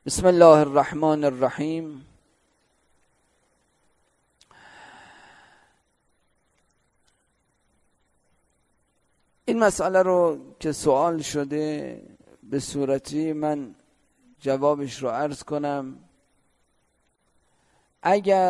بسم الله الرحمن الرحیم. این مسئله رو که سوال شده به صورتی من جوابش رو عرض کنم. اگر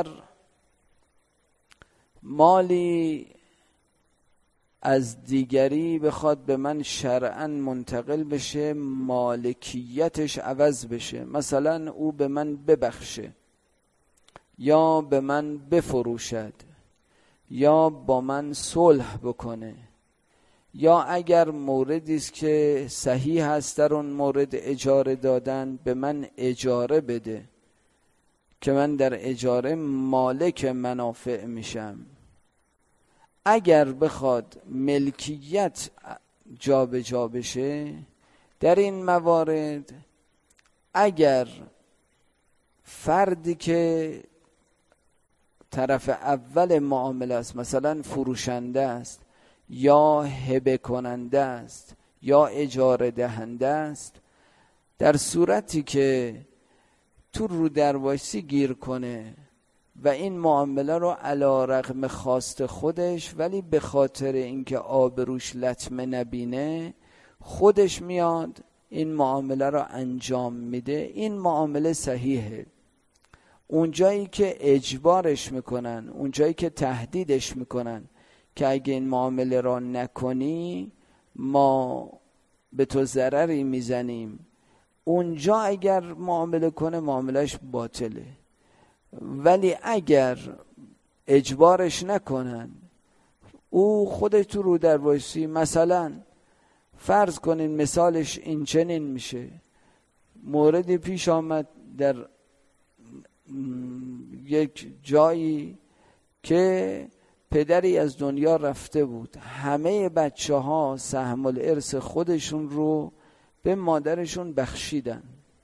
مالی از دیگری بخواد به من شرعاً منتقل بشه، مالکیتش عوض بشه، مثلا او به من ببخشه یا به من بفروشد یا با من صلح بکنه، یا اگر موردی است که صحیح هست در اون مورد اجاره دادن به من اجاره بده که من در اجاره مالک منافع میشم. اگر بخواد ملکیت جابجا بشه در این موارد، اگر فردی که طرف اول معامله است، مثلا فروشنده است یا هبه کننده است یا اجاره دهنده است، در صورتی که تو رو درواسی گیر کنه و این معامله رو علی رغم خواست خودش ولی به خاطر اینکه آبروش لطمه نبینه خودش میاد این معامله رو انجام میده، این معامله صحیحه. اونجایی که اجبارش میکنن، اونجایی که تهدیدش میکنن که اگه این معامله را نکنی ما به تو ضرری میزنیم، اونجا اگر معامله کنه معاملهش باطله. ولی اگر اجبارش نکنن، او خودش تو رو در وایسی، مثلا فرض کنین مثالش این چنین میشه، موردی پیش آمد در یک جایی که پدری از دنیا رفته بود، همه بچه ها سهم الارث خودشون رو به مادرشون بخشیدن.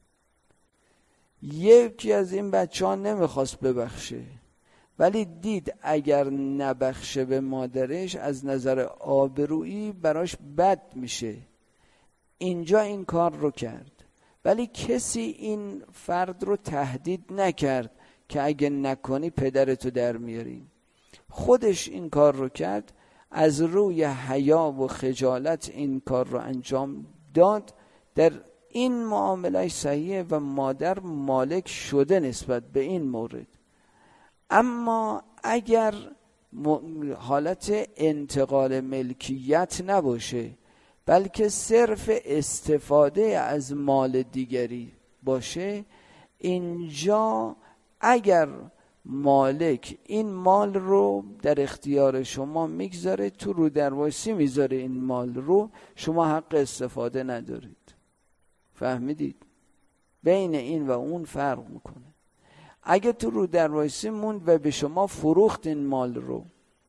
یکی از این بچه ها نمیخواست ببخشه ولی دید اگر نبخشه به مادرش از نظر آبرویی براش بد میشه، اینجا این کار رو کرد. ولی کسی این فرد رو تهدید نکرد که اگه نکنی پدرتو در میاریم، خودش این کار رو کرد، از روی حیا و خجالت این کار رو انجام داد. در این معامله صحیحه و مادر مالک شده نسبت به این مورد. اما اگر حالت انتقال ملکیت نباشه بلکه صرف استفاده از مال دیگری باشه، اینجا اگر مالک این مال رو در اختیار شما میگذاره، تو رو درواسی میذاره این مال رو، شما حق استفاده ندارید. فهمیدید؟ بین این و اون فرق میکنه. اگه تو رو درواسی موند و به شما فروخت این مال رو،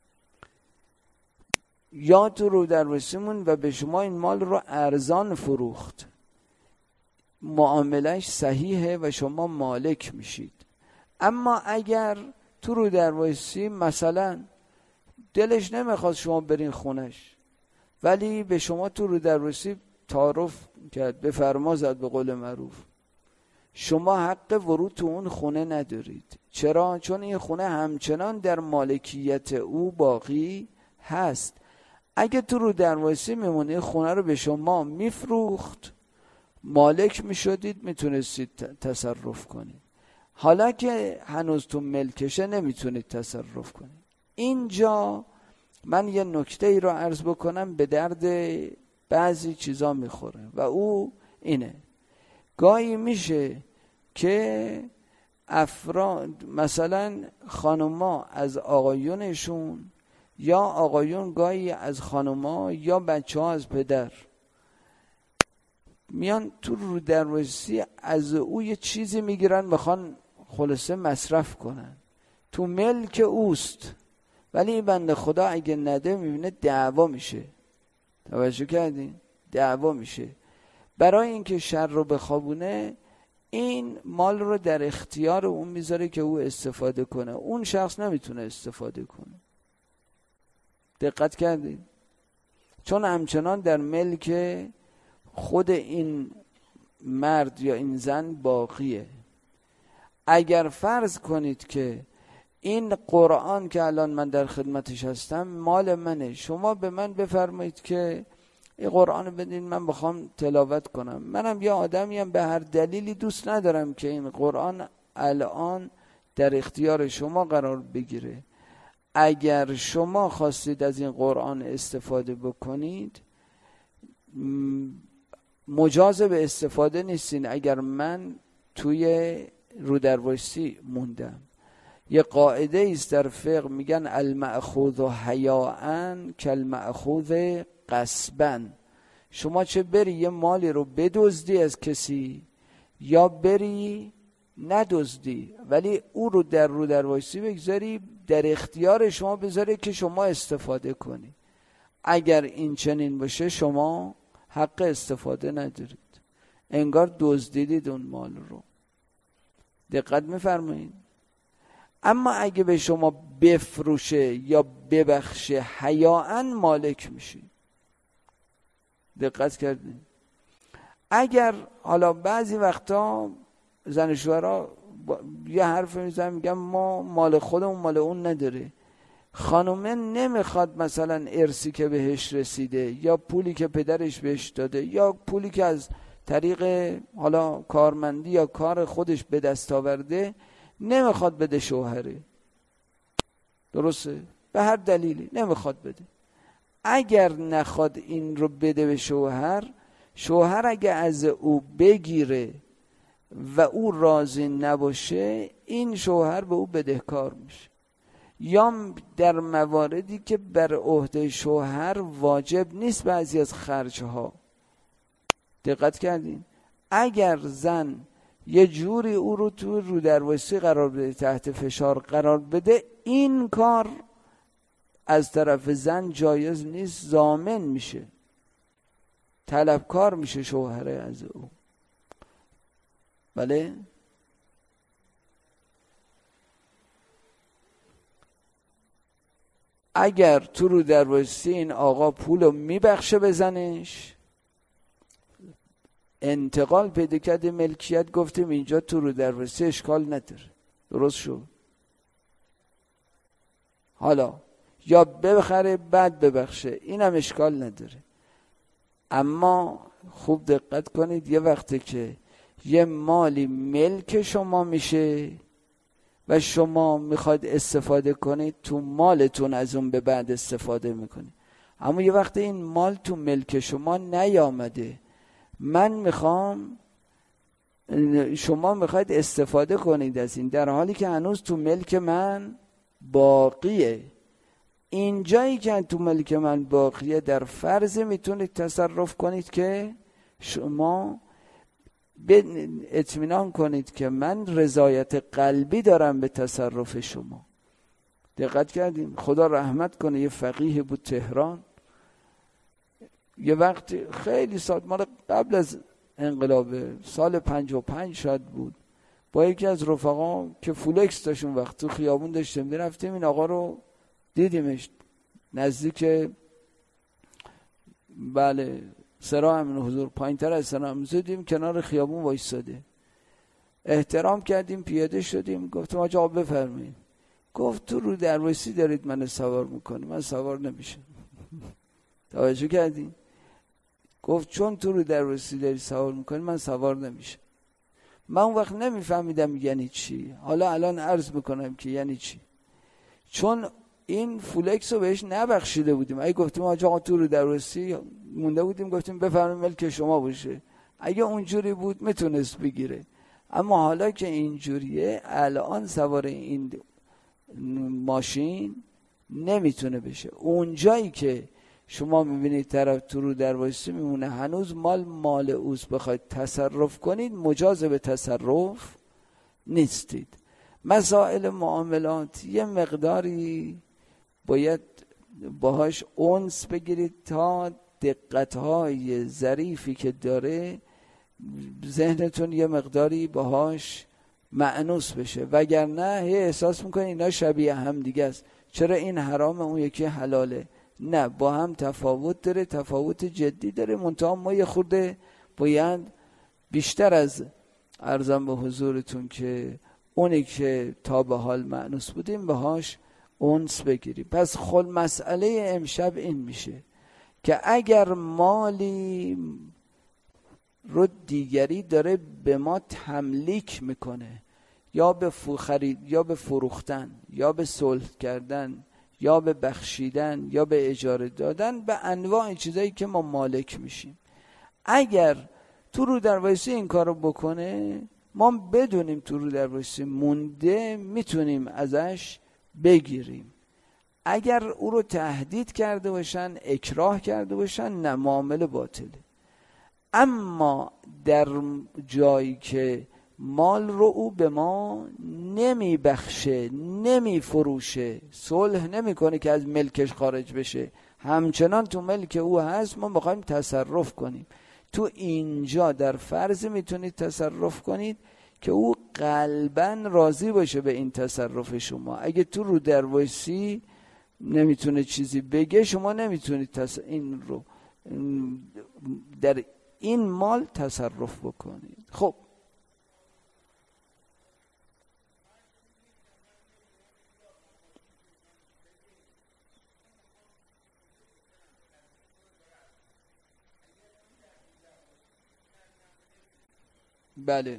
یا تو رو درواسی موند و به شما این مال رو ارزان فروخت، معاملهش صحیحه و شما مالک میشید. اما اگر تو رو درواسی مثلا دلش نمیخواست شما برین خونش ولی به شما تو رو درواسی تعارف کرد، به فرما زد به قول معروف، شما حق ورود تو اون خونه ندارید. چرا؟ چون این خونه همچنان در مالکیت او باقی هست. اگه تو رو درواسی میمونه خونه رو به شما میفروخت، مالک میشدید، میتونستید تصرف کنید. حالا که هنوز تو ملکشه نمیتونید تصرف کنید. اینجا من یه نکته ای رو عرض بکنم، به درد بعضی چیزا میخوره و او اینه: گاهی میشه که افراد، مثلا خانوما از آقایونشون یا آقایون گاهی از خانوما یا بچه ها از پدر، میان تو رو درواسی از او یه چیزی میگیرن، میخوان خلاصه مصرف کنن، تو ملک اوست، ولی بنده خدا اگه نده میبینه دعوا میشه. توجه کردین؟ دعوا میشه. برای اینکه شر رو بخوابونه این مال رو در اختیار اون میذاره که او استفاده کنه، اون شخص نمیتونه استفاده کنه. دقت کردین؟ چون همچنان در ملک خود این مرد یا این زن باقیه. اگر فرض کنید که این قرآن که الان من در خدمتش هستم مال منه، شما به من بفرمایید که این قرآن بدین من بخوام تلاوت کنم، منم یه آدمیم به هر دلیلی دوست ندارم که این قرآن الان در اختیار شما قرار بگیره. اگر شما خواستید از این قرآن استفاده بکنید مجاز به استفاده نیستین اگر من توی رودربایستی موندم. یه قاعده است در فقه میگن المأخوذ حیاء کالمأخوذ غصبا. شما چه بری یه مالی رو بدزدی از کسی یا بری ندزدی، ولی او رو در رودربایستی بگذاری، در اختیار شما بذاره که شما استفاده کنی. اگر این چنین باشه شما حق استفاده ندارید، انگار دزدیدید اون مال رو. دقت می‌فرمایید؟ اما اگه به شما بفروشه یا ببخشه حیاء مالک میشی. دقت کردین؟ اگر حالا بعضی وقتا زن و شوهرها یه حرف میزنن میگن ما مال خودمون مال اون نداره، خانومه نمیخواد مثلا ارثی که بهش رسیده یا پولی که پدرش بهش داده یا پولی که از طریق حالا کارمندی یا کار خودش به دست آورده نمیخواد بده شوهره. درسته؟ به هر دلیلی نمیخواد بده. اگر نخواد این رو بده به شوهر، شوهر اگه از او بگیره و او راضی نباشه این شوهر به او بدهکار میشه. یا در مواردی که بر عهده شوهر واجب نیست بعضی از خرجها. دقت کردین؟ اگر زن یه جوری او رو تو رودربایستی قرار بده، تحت فشار قرار بده، این کار از طرف زن جایز نیست، ضامن میشه، طلبکار میشه شوهر از او. بله؟ اگر تو رودربایستی این آقا پولو میبخشه به زنش، انتقال پیدا کرده ملکیت، گفتیم اینجا تو رودربایستی اشکال نداره. درست شد؟ حالا یا ببخره بعد ببخشه، اینم اشکال نداره. اما خوب دقت کنید، یه وقتی که یه مالی ملک شما میشه و شما میخواید استفاده کنید، تو مالتون از اون به بعد استفاده میکنید. اما یه وقتی این مال تو ملک شما نیامده، من میخوام، شما میخواید استفاده کنید از این در حالی که هنوز تو ملک من باقیه. این جایی که تو ملک من باقیه در فرض میتونید تصرف کنید که شما اطمینان کنید که من رضایت قلبی دارم به تصرف شما. دقت کردیم؟ خدا رحمت کنه، یه فقیه بود تهران، یه وقت خیلی سال مال قبل از انقلاب سال 55 شاید بود، با یکی از رفقا که فولکس داشت اون وقت تو خیابون داشتیم میرفتیم، این آقا رو دیدیمش نزدیک بله سرا همین حضور پایین تر از سرا همین دیدیم کنار خیابون وایساده، احترام کردیم، پیاده شدیم، گفتم آقا بفرمایید. گفت تو رودربایستی دارید من سوار میکنی، من سوار نمیشم. توجه کردین؟ گفت چون تو رودربایستی داری سوار میکنی من سوار نمیشم. من اون وقت نمیفهمیدم یعنی چی، حالا الان عرض میکنم که یعنی چی. چون این فولکس رو بهش نبخشیده بودیم. اگه گفتیم آقا تو رودربایستی مونده بودیم گفتیم بفرمایید ملک شما باشه، اگه اونجوری بود میتونست بگیره. اما حالا که اینجوریه، الان سوار این ماشین نمیتونه بشه. اونجایی که شما میبینید طرف تو رودربایستی میمونه، هنوز مال اوست، بخواید تصرف کنید مجاز به تصرف نیستید. مسائل معاملات یه مقداری باید باهاش انس بگیرید تا دقت‌های ظریفی که داره ذهنتون یه مقداری باهاش مأنوس بشه، وگرنه هی احساس میکنید اینا شبیه هم دیگه است، چرا این حرامه اون یکی حلاله. نه، با هم تفاوت داره، تفاوت جدی داره، منتها ما یه خورده باید بیشتر از عرضم به حضورتون که اونی که تا به حال مأنوس بودیم باهاش انس بگیریم. پس خل مسئله امشب این میشه که اگر مالی رو دیگری داره به ما تملیک میکنه، یا به خرید یا به فروختن یا به صلح کردن یا به بخشیدن یا به اجاره دادن، به انواع چیزایی که ما مالک میشیم، اگر تو رو در وایسی این کارو بکنه، ما بدونیم تو رو در وایسی مونده، میتونیم ازش بگیریم. اگر او رو تهدید کرده باشن، اکراه کرده باشن، نه، معامله باطله. اما در جایی که مال رو او به ما نمی بخشه، نمی فروشه، صلح نمی کنه که از ملکش خارج بشه، همچنان تو ملک او هست، ما میخوایم تصرف کنیم. تو اینجا در فرض میتونید تصرف کنید که او قلباً راضی باشه به این تصرف شما. اگه تو رو در وایسی نمیتونه چیزی بگه، شما نمیتونید این رو در این مال تصرف بکنید. خب بله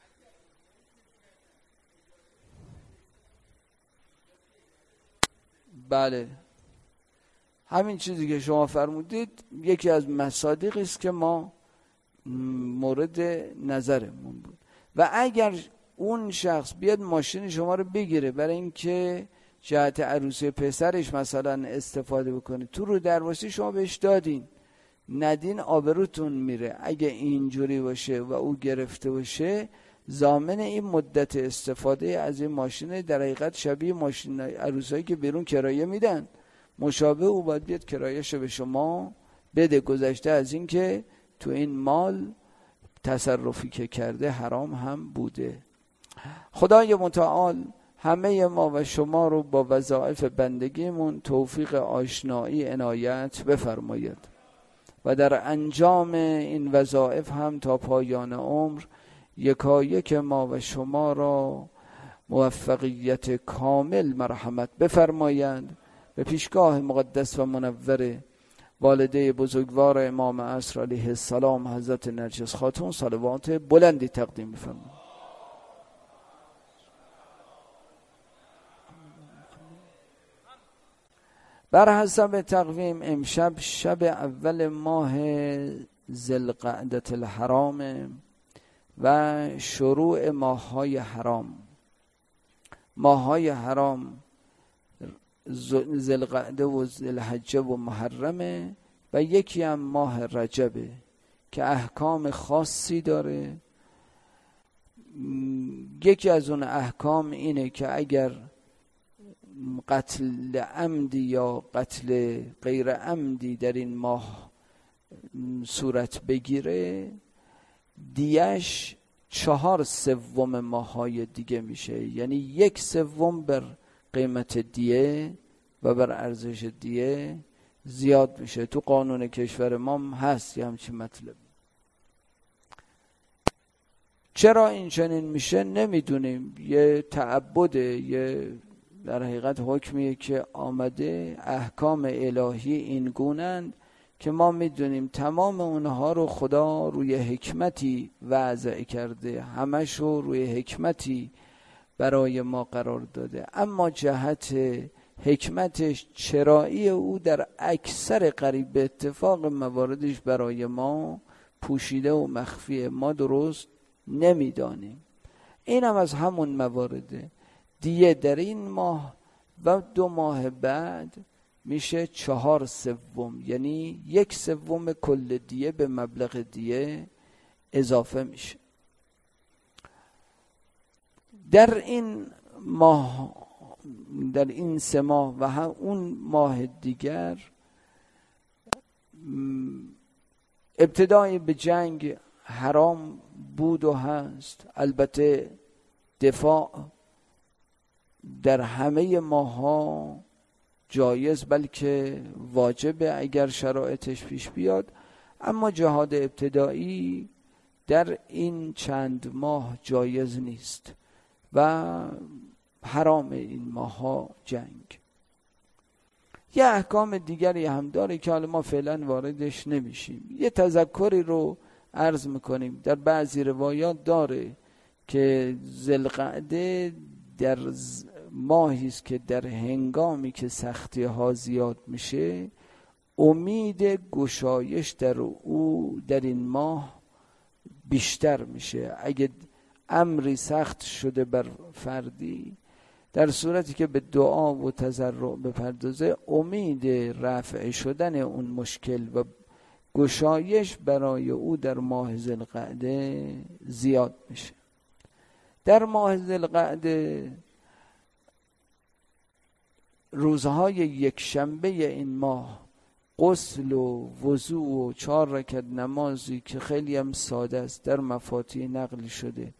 بله، همین چیزی که شما فرمودید یکی از مصادیقی است که ما مورد نظرمون بود. و اگر اون شخص بیاد ماشین شما رو بگیره برای اینکه جهت عروسی پسرش مثلا استفاده بکنه، تو رو درواسی شما بهش دادین، ندین آبروتون میره. اگه اینجوری باشه و او گرفته باشه، ضامن این مدت استفاده از این ماشین در حقیقت شبیه ماشین عروسایی که بیرون کرایه میدن، مشابه او باید بیاد کرایه‌شو به شما بده، گذشته از این که تو این مال تصرفی که کرده حرام هم بوده. خدای متعال همه ما و شما رو با وظایف بندگیمون توفیق آشنایی عنایت بفرماید و در انجام این وظایف هم تا پایان عمر یکایک ما و شما را موفقیت کامل مرحمت بفرمایند. به پیشگاه مقدس و منور والده بزرگوار امام عصر علیه السلام حضرت نرجس خاتون صلوات بلندی تقدیم بفرمایید. بر حسب تقویم امشب شب اول ماه ذوالقعدة الحرام و شروع ماه‌های حرام. ماه‌های حرام ذوالقعده و ذوالحجه و محرمه و یکی هم ماه رجبه که احکام خاصی داره. یکی از اون احکام اینه که اگر قتل عمدی یا قتل غیر عمدی در این ماه صورت بگیره، دیش 4/3 ماه‌های دیگه میشه، یعنی 1/3 بر قیمت دیه و بر ارزش دیه زیاد میشه. تو قانون کشور ما هست یه همچین مطلب. چرا این چنین میشه نمیدونیم، یه تعبده، یه در حقیقت حکمیه که آمده، احکام الهی این گونند که ما میدونیم تمام اونها رو خدا روی حکمتی وضع کرده، همش رو روی حکمتی برای ما قرار داده، اما جهت حکمتش چرایی او در اکثر قریب به اتفاق مواردش برای ما پوشیده و مخفیه، ما درست نمیدانیم. این هم از همون موارده. دیه در این ماه و 2 ماه بعد میشه 4/3، یعنی 1/3 کل دیه به مبلغ دیه اضافه میشه. در این ماه، در این 3 ماه و اون ماه دیگر ابتدای به جنگ حرام بود و هست. البته دفاع در همه ماها جایز بلکه واجبه اگر شرایطش پیش بیاد، اما جهاد ابتدایی در این چند ماه جایز نیست و حرام این ماه ها جنگ. یه احکام دیگری هم داره که حالا ما فعلا واردش نمیشیم. یه تذکری رو عرض میکنیم. در بعضی روایات داره که ذوالقعده در ماهی است که در هنگامی که سختی ها زیاد میشه امید گشایش در این ماه بیشتر میشه. اگه امری سخت شده بر فردی، در صورتی که به دعا و تضرع بپردازه، امید رفع شدن اون مشکل و گشایش برای او در ماه ذوالقعده زیاد میشه. در ماه ذوالقعده روزهای یک شنبه این ماه غسل و وضوء و 4 رکعت نمازی که خیلی هم ساده است در مفاتیح نقل شده،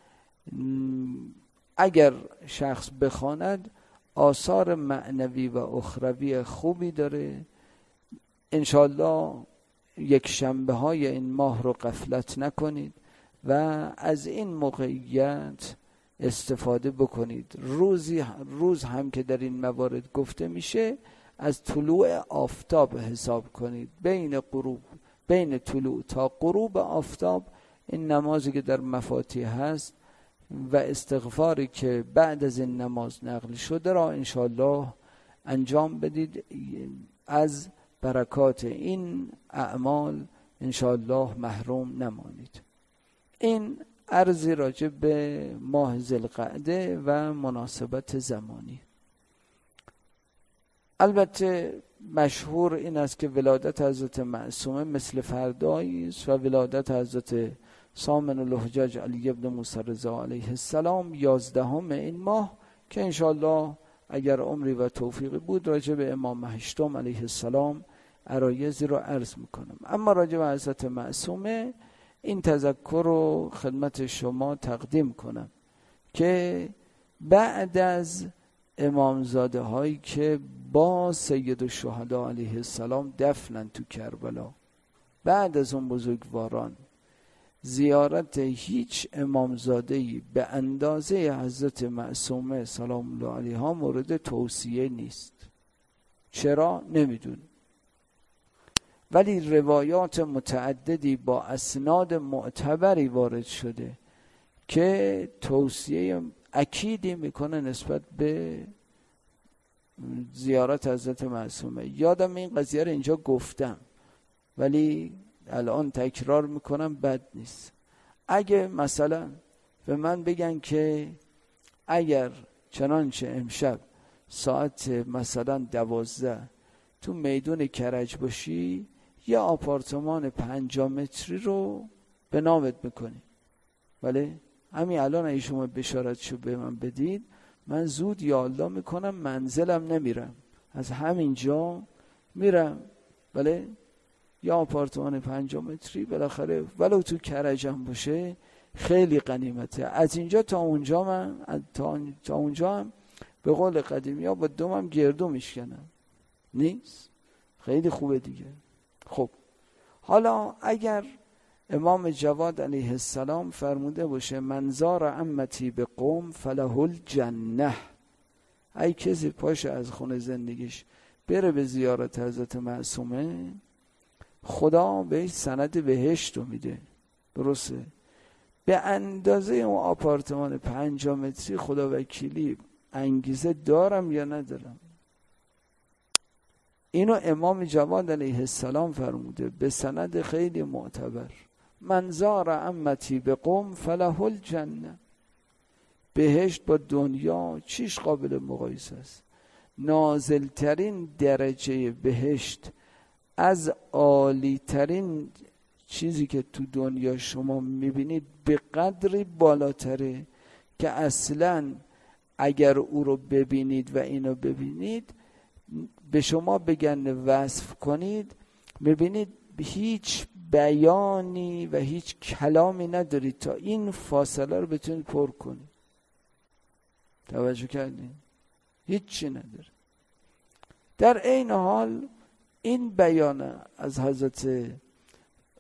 اگر شخص بخواند آثار معنوی و اخروی خوبی داره. انشالله یک شنبه های این ماه رو غفلت نکنید و از این موقعیت استفاده بکنید. روز هم که در این موارد گفته میشه از طلوع آفتاب حساب کنید. بین طلوع تا غروب آفتاب این نمازی که در مفاتیح هست و استغفاری که بعد از این نماز نقل شده را انشالله انجام بدید. از برکات این اعمال انشالله محروم نمانید. این عرضی راجع به ماه ذوالقعده و مناسبت زمانی. البته مشهور این است که ولادت حضرت معصومه مثل فردایی است و ولادت حضرت سامن الحجج علی ابن موسی رضا علیه السلام 11 این ماه که انشالله اگر عمری و توفیقی بود راجع به امام هشتم علیه السلام عرایضی رو عرض میکنم. اما راجع به حضرت معصومه این تذکر رو خدمت شما تقدیم کنم که بعد از امامزاده هایی که با سید الشهدا علیه السلام دفنن تو کربلا، بعد از اون بزرگواران زیارت هیچ امامزاده‌ای به اندازه حضرت معصومه سلام الله علیها مورد توصیه نیست. چرا؟ نمیدونم، ولی روایات متعددی با اسناد معتبری وارد شده که توصیه اکیدی میکنه نسبت به زیارت حضرت معصومه. یادم این قضیه رو اینجا گفتم ولی الان تکرار میکنم، بد نیست. اگه مثلا به من بگن که اگر چنانچه امشب ساعت مثلا 12 تو میدون کرج باشی یه آپارتمان 5 متری رو به نامت میکنی، ولی همین الان اگه شما بشارتشو به من بدید من زود یا الله میکنم، منزلم نمیرم، از همینجا میرم. بله یا آپارتمان 5 متری بالاخره ولو تو کرجم باشه خیلی غنیمته. از اینجا تا اونجا من تا اونجا هم به قول قدیمی ها با دومم گردو میشکنم، نیست؟ خیلی خوبه دیگه. خب حالا اگر امام جواد علیه السلام فرموده باشه من زار عمتی به قوم فله الجنه، ای کسی پاشه از خونه زندگیش بره به زیارت حضرت معصومه خدا بهش سند بهشت رو میده. درسته؟ به اندازه اون آپارتمان 5 متری خدا وکیلی انگیزه دارم یا ندارم؟ اینو امام جواد علیه السلام فرموده به سند خیلی معتبر. من زار عمتی به قوم فله الجنه. بهشت با دنیا چیش قابل مقایسه است؟ نازلترین درجه بهشت از عالی ترین چیزی که تو دنیا شما میبینید به قدری بالاتره که اصلا اگر او رو ببینید و اینو ببینید به شما بگن وصف کنید میبینید هیچ بیانی و هیچ کلامی ندارید تا این فاصله رو بتونید پر کنید. توجه کردید؟ هیچی نداره. در این حال این بیان از حضرت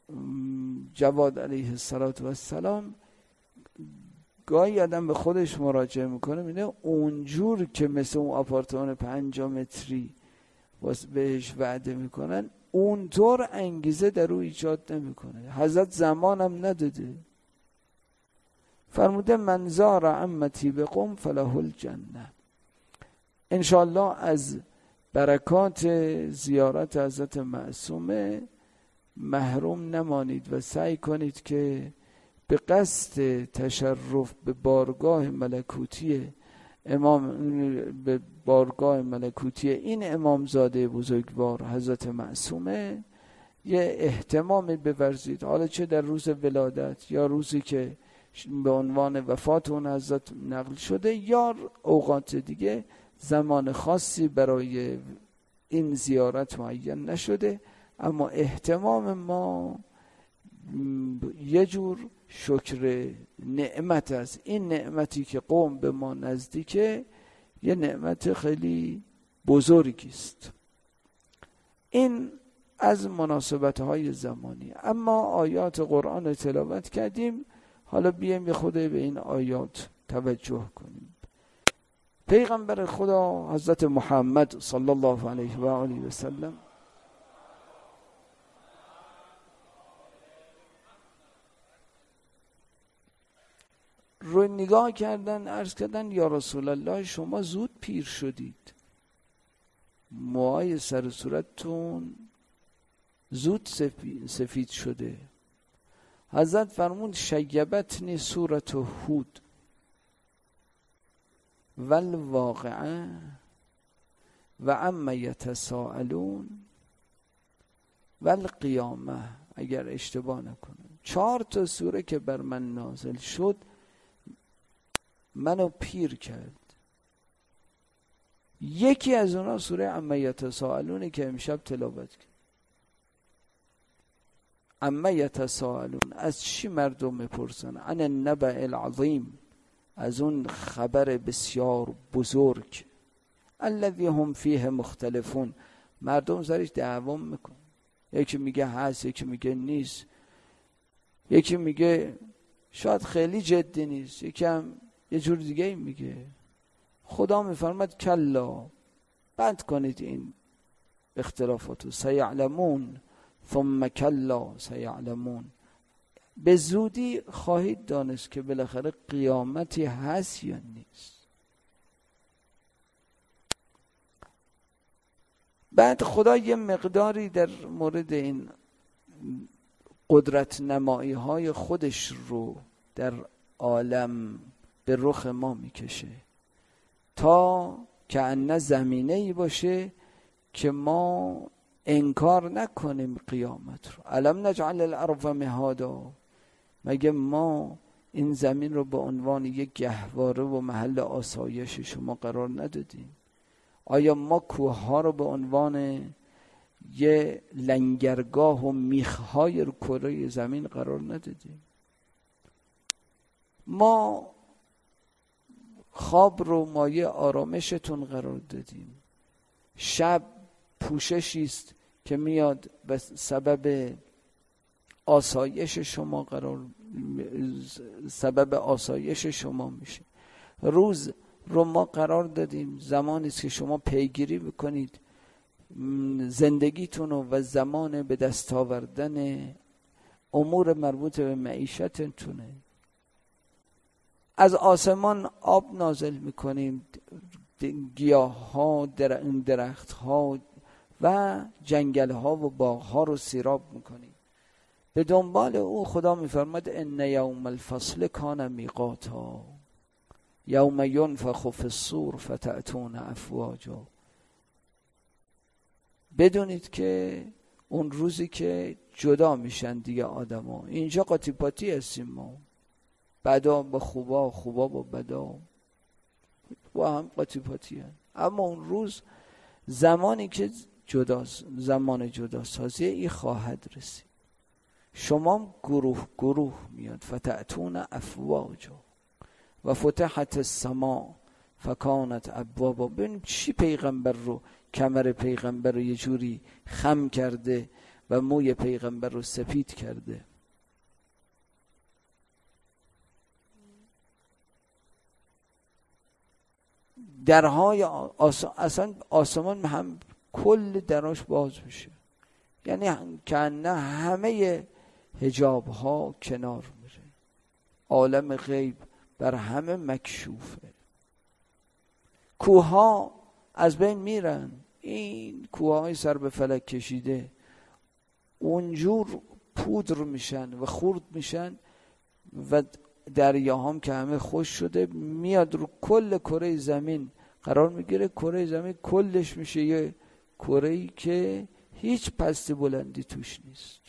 جواد علیه السلام گاهی آدم به خودش مراجعه میکنه میده اونجور که مثل اون آپارتمان 5 متری بهش وعده میکنن اونطور انگیزه در او ایجاد نمیکنه. حضرت زمانم نداده، فرموده من زار عمتی بقم فله الجنه. انشاءالله از برکات زیارت حضرت معصومه محروم نمانید و سعی کنید که به قصد تشرف به بارگاه ملکوتی به بارگاه ملکوتی این امامزاده بزرگوار حضرت معصومه یه اهتمامی بورزید، حالا چه در روز ولادت یا روزی که به عنوان وفات اون حضرت نقل شده یا اوقات دیگه. زمان خاصی برای این زیارت معین نشده، اما اهتمام ما یه جور شکر نعمت است. این نعمتی که قوم به ما نزدیکه یه نعمت خیلی بزرگی است. این از مناسبت‌های زمانی. اما آیات قرآن تلاوت کردیم، حالا بیایم یه خود به این آیات توجه کنیم. پیغمبر خدا حضرت محمد صلی الله علیه و آله و سلم رو نگاه کردن، عرض کردن یا رسول الله شما زود پیر شدید، موهای سر و صورتتون زود سفید شده. حضرت فرمود شیبتنی سورة هود والواقعه و عما یتساءلون والقیامه، اگر اشتباه نکنم 4 تا سوره که بر من نازل شد منو پیر کرد. یکی از اونا سوره عما یتساءلونه که امشب تلاوت کرد. عما یتساءلون، از چی مردم میپرسن؟ عن النبأ العظیم، از اون خبر بسیار بزرگ. الذی هم فیه مختلفون، مردم سرش دعوا میکنن، یکی میگه هست، یکی میگه نیست، یکی میگه شاید خیلی جدی نیست، یکی هم یه جور دیگه میگه. خدا میفرماد کلا، بند کنید این اختلافاتو، سیعلمون ثم کلا سیعلمون، به زودی خواهید دانست که بالاخره قیامتی هست یا نیست. بعد خدا یه مقداری در مورد این قدرت نمایی های خودش رو در عالم به رخ ما میکشه تا که انه زمینه‌ای باشه که ما انکار نکنیم قیامت رو. الم نجعل الارض مهادا، مگه ما این زمین رو به عنوان یک گهواره و محل آسایش شما قرار ندادیم؟ آیا ما کوه‌ها رو به عنوان یه لنگرگاه و میخ‌های رو کره زمین قرار ندادیم؟ ما خواب رو مایه آرامشتون قرار دادیم. شب پوششی است که میاد به سبب آسایش شما سبب آسایش شما میشه. روز رو ما قرار دادیم زمانی است که شما پیگیری بکنید زندگیتون و زمان به دست آوردن امور مربوط به معیشتتونه. از آسمان آب نازل میکنیم، گیاه ها، درخت ها و جنگل ها و باغ ها رو سیراب میکنیم. به دنبال او خدا میفرماد ان یوم الفصل کان میقاتا یوم ینفخ فی الصور فتأتون افواجا. بدونید که اون روزی که جدا میشن دیگه آدما، اینجا قاطی پاتی هستیم ما، بدا با خوبا، خوبا با بدا با هم قاطی پاتی هست. اما اون روز زمانی که زمان جدا سازی ای خواهد رسید. شما گروه گروه میاد فتأتون افواجا و فتحت السماء فکانت ابوابا. ببینیم چی پیغمبر رو، کمر پیغمبر رو یه جوری خم کرده و موی پیغمبر رو سفید کرده. درهای اصلا آسمان هم کل دراش باز میشه، یعنی کنه همه حجاب ها کنار میره، عالم غیب بر همه مکشوفه. کوه ها از بین میرن، این کوه های سر به فلک کشیده اونجور پودر میشن و خورد میشن و دریاهام که همه خوش شده میاد رو کل کره زمین قرار میگیره. کره زمین کلش میشه یه کره‌ای که هیچ پست بلندی توش نیست.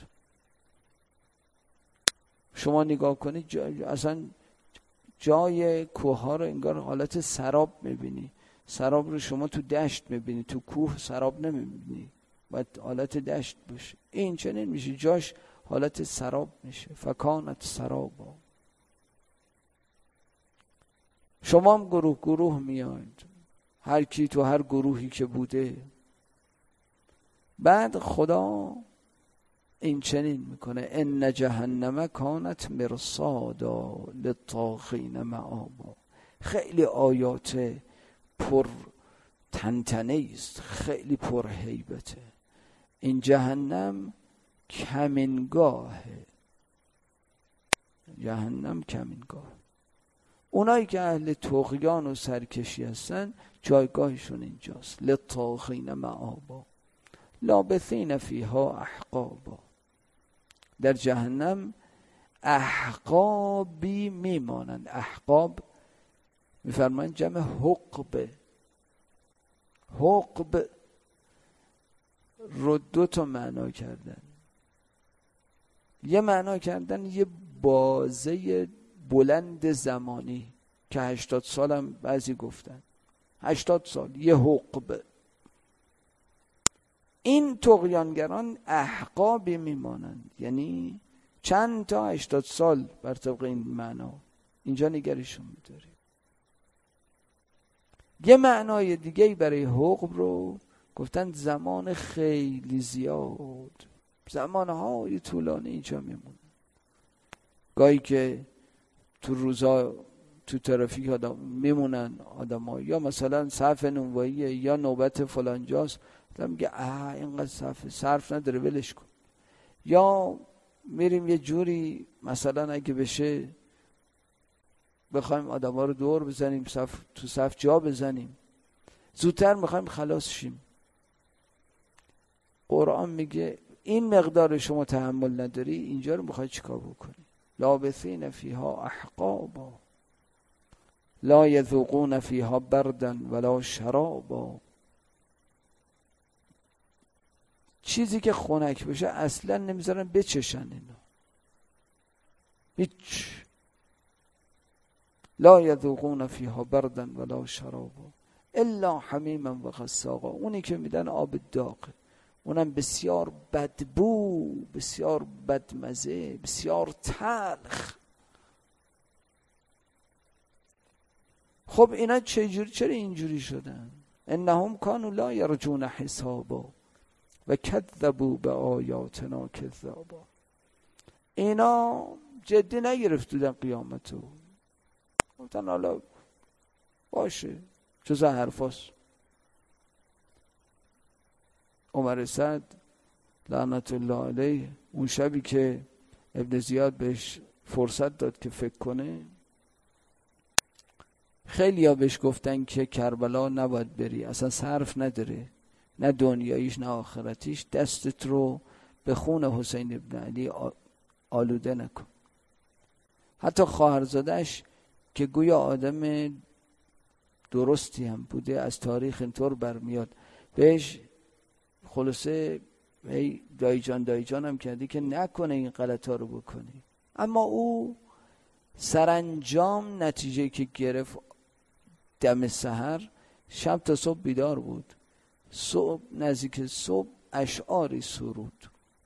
شما نگاه کنید اصلا جای کوه ها رو انگار حالت سراب میبینی. سراب رو شما تو دشت میبینی، تو کوه سراب نمیبینی، باید حالت دشت باشه. این چنین میشه، جاش حالت سراب میشه. فکانت سرابا. شما هم گروه گروه میاید، هر کی تو هر گروهی که بوده. بعد خدا این چنین میکنه ان جهنم کانت مرصادا للطاغین مآبا. خیلی آیات پر تنتنه است، خیلی پر هیبته. این جهنم کمینگاهه، جهنم کمینگاه. اونایی که اهل طغیان و سرکشی هستن جایگاهشون اینجاست. للطاغین مآبا لابثین فیها احقابا. در جهنم احقابی میمانند. احقاب میفرمایند جمع حقب. حقب رو دو تا معنا کردن. یه معنا کردن یه بازه بلند زمانی که 80 سال هم بعضی گفتن 80 سال یه حقب. این طغیانگران احقابی میمانند، یعنی چند تا 80 سال بر طبق این معنا اینجا نگرشون می‌داریم. یه معنای دیگه برای حقب رو گفتن زمان خیلی زیاد، زمانهای طولانی اینجا میمونن. گاهی که تو روزا تو ترافیک آدم میمونن آدم‌ها، یا مثلا صف نونواییه یا نوبت فلانجاست، آدم میگه اینقدر صرف نداره ولش کن. یا میریم یه جوری مثلا اگه بشه بخوایم آدم‌ها رو دور بزنیم، تو صف جا بزنیم، زودتر میخوایم خلاص شیم. قرآن میگه این مقدار شما تحمل نداری، اینجا رو میخوای چیکار بکنی؟ لابثین فیها احقابا لا یذوقون فیها بردا ولا شرابا. چیزی که خنک بشه اصلا نمیذارن بچشن اینو، هیچ. لا یذوقون فیها بردا ولا شرابا الا حمیما و غساقا. اونی که میدن آب داغه، اونم بسیار بدبو، بسیار بدمزه، بسیار تلخ. خب اینا چرا اینجوری شدن؟ انهم کانوا لا یرجون حسابا و کذبوا بآیاتنا کذابا. اینا جدی نگرفتن قیامتو، گفتن حالا باشه جز حرفاست. عمر سعد لعنت الله علیه اون شبی که ابن زیاد بهش فرصت داد که فکر کنه، خیلی ها بهش گفتن که کربلا نباید بری، اصلا صرف نداره، نه دنیاییش نه آخرتیش، دستت رو به خون حسین ابن علی آلوده نکن. حتی خواهرزادش که گویا آدم درستی هم بوده، از تاریخ اینطور برمیاد، بهش خلاصه دایجان هم کردی که نکنه این غلطا رو بکنی. اما او سرانجام نتیجه که گرفت دم سحر، شب تا صبح بیدار بود، صبح نزدیک صبح اشعاری سرود.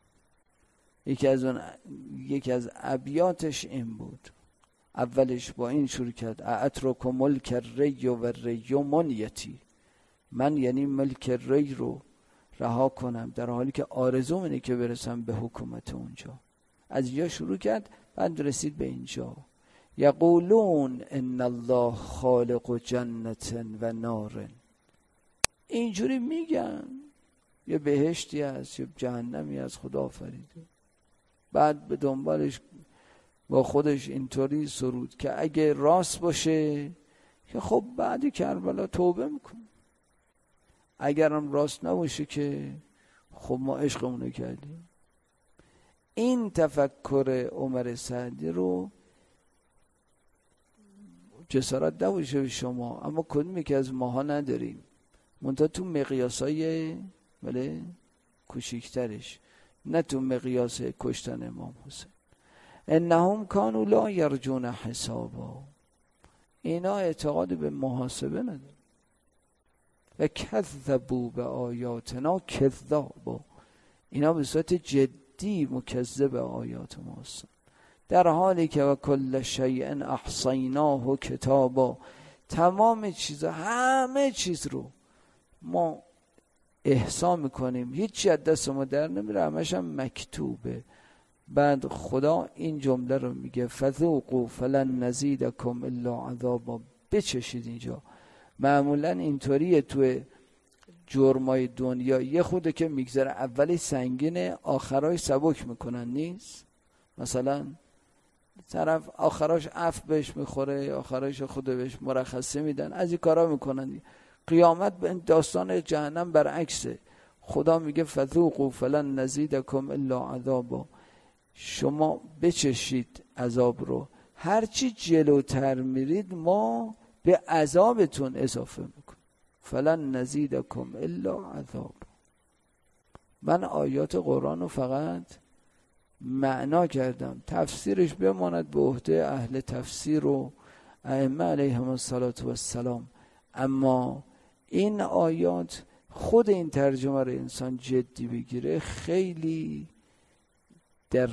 یکی از ابیاتش این بود، اولش با این شروع کرد اترک ملک الری و الری منیتی. من یعنی ملک ری رو، رها کنم، در حالی که آرزوم اینه که برسم به حکومت اونجا. از اینجا شروع کرد، بعد رسید به اینجا. یقولون ان الله خالق جنت و نار. اینجوری میگن یه بهشتی هست یه جهنمی از خدا آفریده. بعد به دنبالش با خودش اینطوری سرود که اگه راست باشه که خب بعد کربلا توبه میکنه، اگرم راست نباشه که خب ما عشقمونو کردیم. این تفکر عمر سعدی رو جسارت نباشه به شما، اما کدومی که از ماها نداریم، منتها تو مقیاسای کوچیکترش، نه تو مقیاس کشتن امام حسین. انهم کانوا لا یرجون حسابا. اینا اعتقاد به محاسبه ندارن. و کذبوا به آیاتنا کذابا. اینا به صورت جدی مکذب آیات ما هستن، در حالی که و کل شیء احصیناه کتابا. تمام چیزا، همه چیز رو ما احصا میکنیم، هیچی از دست ما در نمیره، همش هم مکتوبه. بعد خدا این جمله رو میگه فذوقوا فلن نزیدکم الا عذابا. بچشید. اینجا معمولا اینطوریه تو جرمای دنیا، یه خوده که میگذره اولی سنگینه آخرای سبک میکنن، نیست؟ مثلا طرف آخراش عفو بهش میخوره، آخراش خود بهش مرخصه میدن، از این کارا میکنن. قیامت به داستان جهنم برعکسه. خدا میگه فذوقوا فلن نزیدکم الا عذابا. شما بچشید عذاب رو، هرچی جلوتر میرید ما به عذابتون اضافه میکنیم. فلن نزیدکم الا عذاب. من آیات قرآن رو فقط معنا کردم، تفسیرش بماند به عهده اهل تفسیر و ائمه علیهم السلام. اما این آیات، خود این ترجمه رو انسان جدی بگیره، خیلی در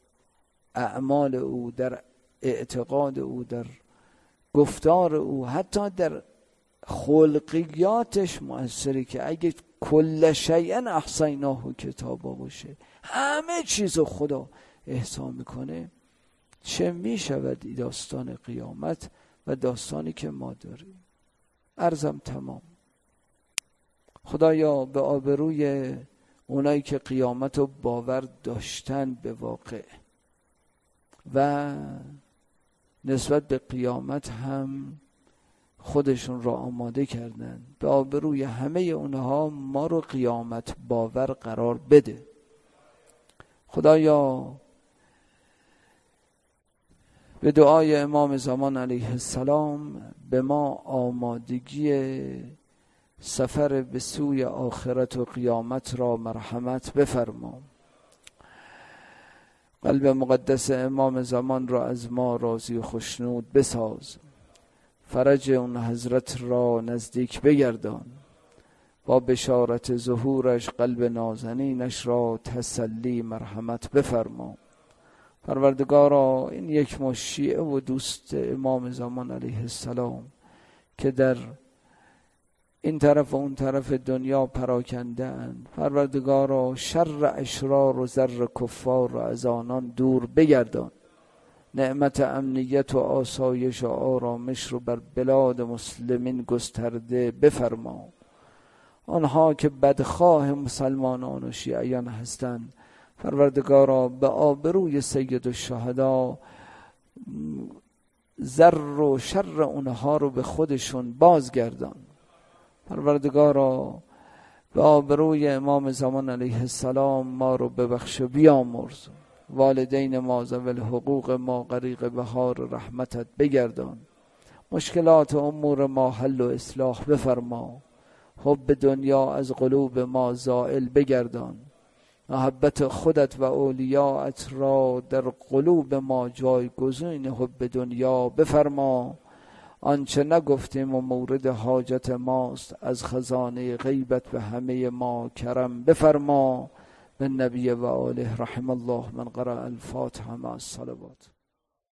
اعمال او، در اعتقاد او، در گفتار او، حتی در خلقیاتش مؤثره. که اگه کل شیء احصیناه کتابا باشه، همه چیزو خدا احصا میکنه، چه میشود داستان قیامت و داستانی که ما داریم. عرضم تمام. خدایا به آبروی اونایی که قیامت رو باور داشتن به واقع و نسبت به قیامت هم خودشون را آماده کردن، به آبروی همه اونها ما رو قیامت باور قرار بده. خدایا به دعای امام زمان علیه السلام به ما آمادگی سفر به سوی آخرت و قیامت را مرحمت بفرما. قلب مقدس امام زمان را از ما راضی و خوشنود بساز. فرج اون حضرت را نزدیک بگردان. با بشارت ظهورش قلب نازنینش را تسلی مرحمت بفرما. پروردگارا این یک مشت شیعه و دوست امام زمان علیه السلام که در این طرف و اون طرف دنیا پراکنده اند، پروردگارا شر اشرار و زر کفار را از آنان دور بگردان. نعمت امنیت و آسایش و آرامش رو بر بلاد مسلمین گسترده بفرما. آنها که بدخواه مسلمانان و شیعیان هستند، پروردگارا به آبروی سید الشهدا زر و شر اونها رو به خودشون بازگردان. پروردگارا به آبروی امام زمان علیه السلام ما رو ببخش و بیامرز. والدین ما ذوی الحقوق ما غریق بهار رحمتت بگردان. مشکلات و امور ما حل و اصلاح بفرما. حب دنیا از قلوب ما زائل بگردان. محبت خودت و اولیاءت را در قلوب ما جایگزین حب دنیا بفرما. آنچه نگفتیم و مورد حاجت ماست، از خزانه غیبت به همه ما کرم بفرما. به نبی و آله رحم الله من قرأ الفاتحه مع الصلوات.